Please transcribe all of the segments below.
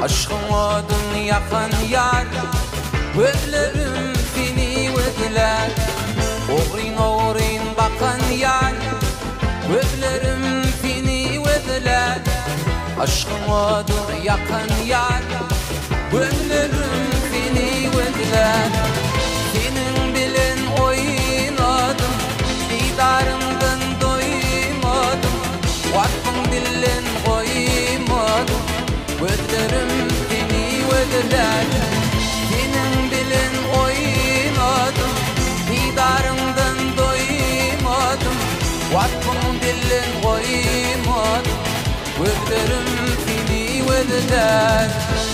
Aşkın odun yakın yar, gözlerim seni özler. Oğrin oğrin bakan yar, gözlerim seni özler. Aşkın odun yakın yar, gözlerim seni özler. Senin bilen oynadım, didarımdan doymadım. Vakfın dilen koymadım, gözlerim seni özler. Senin bilen oynadım, didarımdan doymadım. Vakfın dilen koymadım, gözlerim seni özler.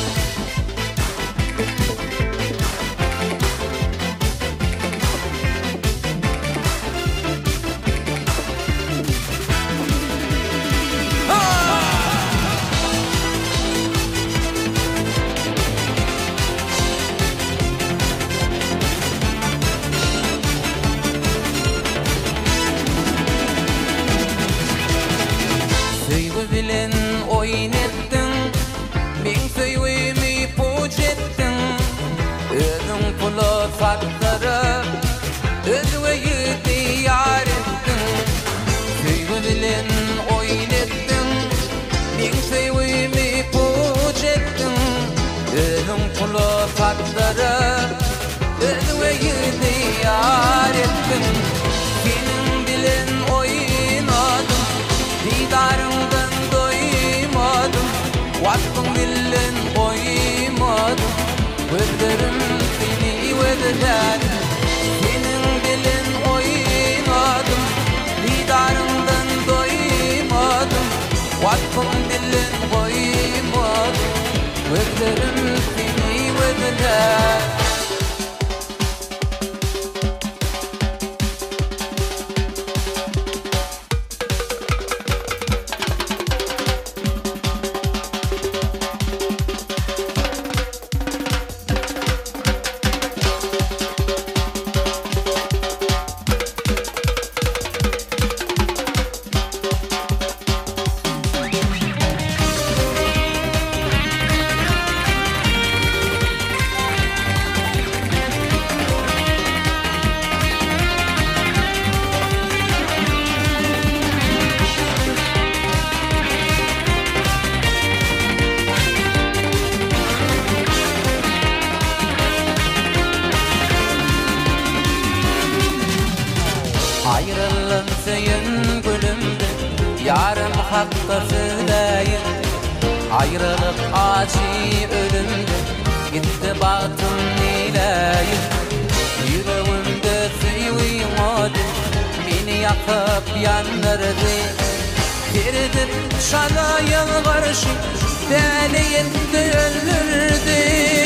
Söyle bilen oynettin, men söylemi pojettin. Özün kulu faktırıp, özüyü diyar ettin. Söyle bilen oynettin, men söylemi pojettin. Özün kulu faktırıp, özüyü diyar ettin. Senin bilen oynadım, didarımdan doymadım. Vakfın dilen koymadım, gözlerim seni özler. Senin dilen oynadım, didarımdan doymadım. Vakfın dilen koymadım, gözlerim seni özler. Ayrılın seyin gülümdü, yarım hakka söyleyin. Ayrılık acı ölümdü, gitti baktım neyleyin. Yüreğimde suyumadı, beni yakıp yandırdı. Girdip şalayın karşı, deli etti öldürdü.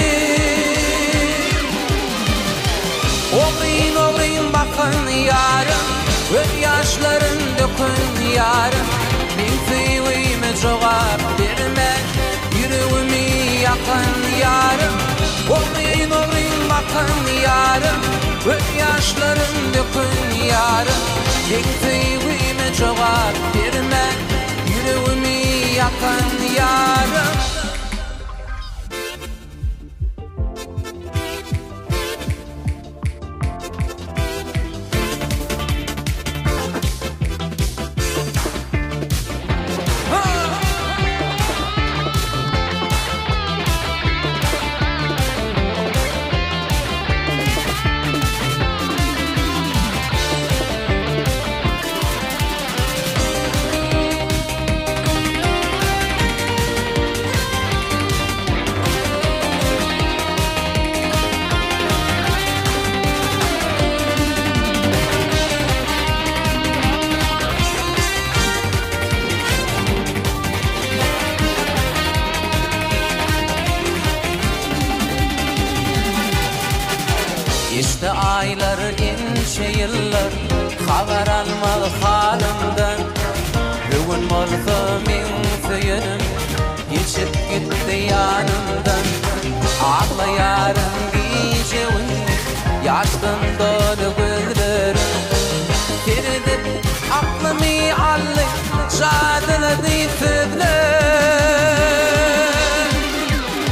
Oğrin oğrin bakın yarım, göz yaşların dökün yarım. Ben söyleyime cevap verme, yüreğimi yakın yarım. Oğrin oğrin bakın yarım, göz yaşların dökün yarım. Ben söyleyime cevap verme, yüreğimi yakın yarım. İşte aylar ince yıllar, haber almalı halimden. Bugün malfımın suyunum, geçip gitti yanımdan. Ağlayarım gece gündüz, yaştan dolu gözlerim. Girdip aklımı aldı, şadına sözler.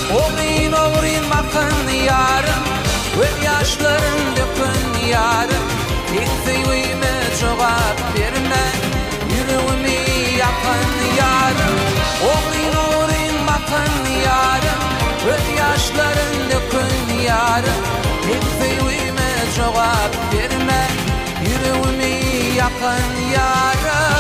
Oğrin oğrin bakın yarım, göz yaşların dökün yarım. Teyfeyime cevap verme, yüreğimi yakın yarım. Oğrin oğrin bakın yarım, göz yaşların dökün yarım. Teyfeyime cevap verme, yüreğimi yakın yarım.